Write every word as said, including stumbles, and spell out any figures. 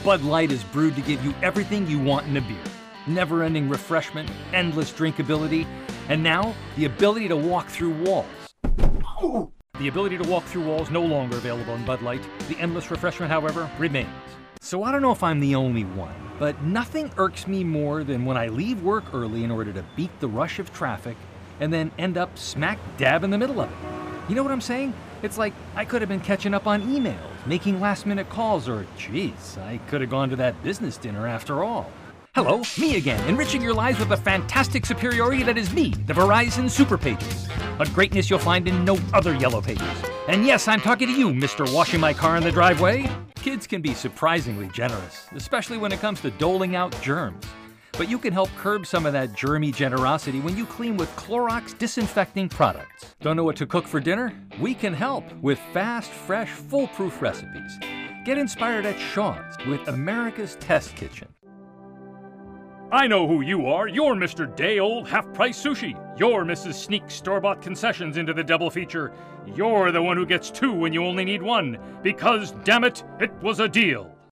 Bud Light is brewed to give you everything you want in a beer. Never-ending refreshment, endless drinkability, and now, the ability to walk through walls. Oh. The ability to walk through walls no longer available in Bud Light. The endless refreshment, however, remains. So I don't know if I'm the only one, but nothing irks me more than when I leave work early in order to beat the rush of traffic and then end up smack dab in the middle of it. You know what I'm saying? It's like I could have been catching up on emails, making last-minute calls, or geez, I could have gone to that business dinner after all. Hello, me again, enriching your lives with the fantastic superiority that is me, the Verizon Super Pages. A greatness you'll find in no other Yellow Pages. And yes, I'm talking to you, Mister Washing My Car in the Driveway. Kids can be surprisingly generous, especially when it comes to doling out germs. But you can help curb some of that germy generosity when you clean with Clorox disinfecting products. Don't know what to cook for dinner? We can help with fast, fresh, foolproof recipes. Get inspired at Sean's with America's Test Kitchen. I know who you are. You're Mister Day-Old Half-Price Sushi. You're Missus Sneak Store-Bought Concessions into the double feature. You're the one who gets two when you only need one. Because, damn it, it was a deal.